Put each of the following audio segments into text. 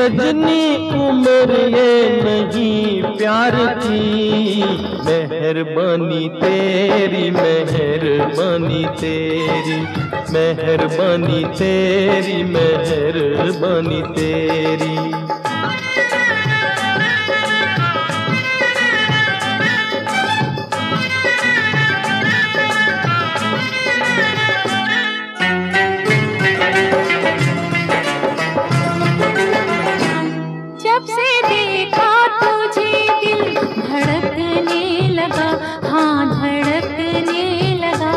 सजनी उम्र ये नहीं प्यार की, मेहरबानी तेरी मेहरबानी तेरी, मेहरबानी तेरी मेहरबानी तेरी। जब से देखा तुझे दिल धड़कने लगा, हाँ धड़कने लगा।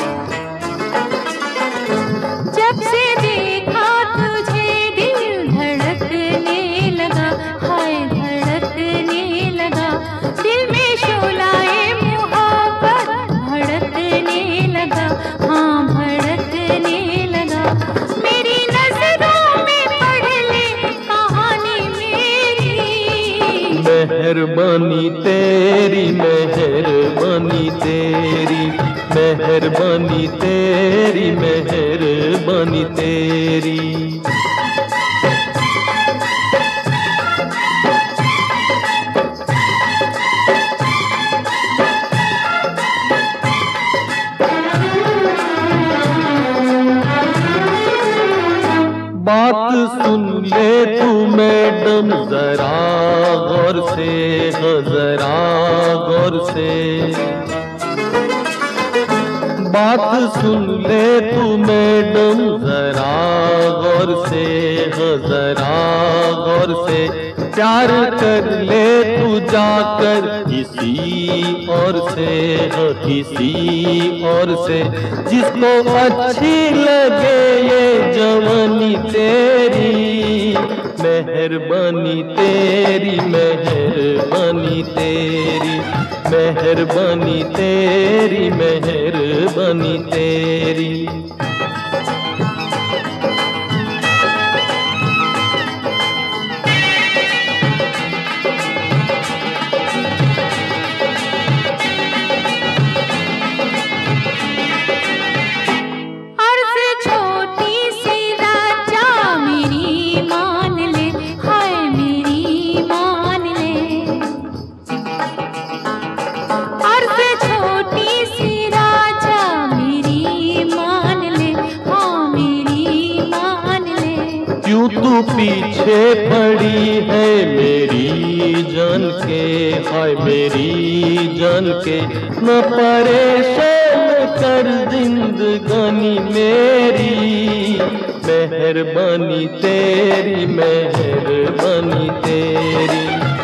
जब से देखा तुझे दिल धड़कने लगा, हाय धड़कने लगा। दिल में शोलाए मोहब्बत भड़कने लगा, हाँ भड़कने लगा। मेरी नजरों में पढ़ ले कहानी मेरी, मेहरबानी तेरी मेहरबानी तेरी, मेहरबानी तेरी मेहरबानी तेरी। बात सुन ले तू मैडम जरा गौर से, जरा गौर से। बात सुन ले तू मैडम जरा गौर से, जरा गौर से। प्यार कर ले तू जाकर किसी और से, किसी और से। जिसको अच्छी लगे ये जवानी तेरी, मेहरबानी तेरी मेहरबानी तेरी, मेहरबानी तेरी मेहरबानी तेरी। क्यों तू पीछे पड़ी है मेरी जान के, हाय मेरी जान के। न परेशान कर जिंदगानी मेरी, मेहरबानी तेरी मेहरबानी तेरी।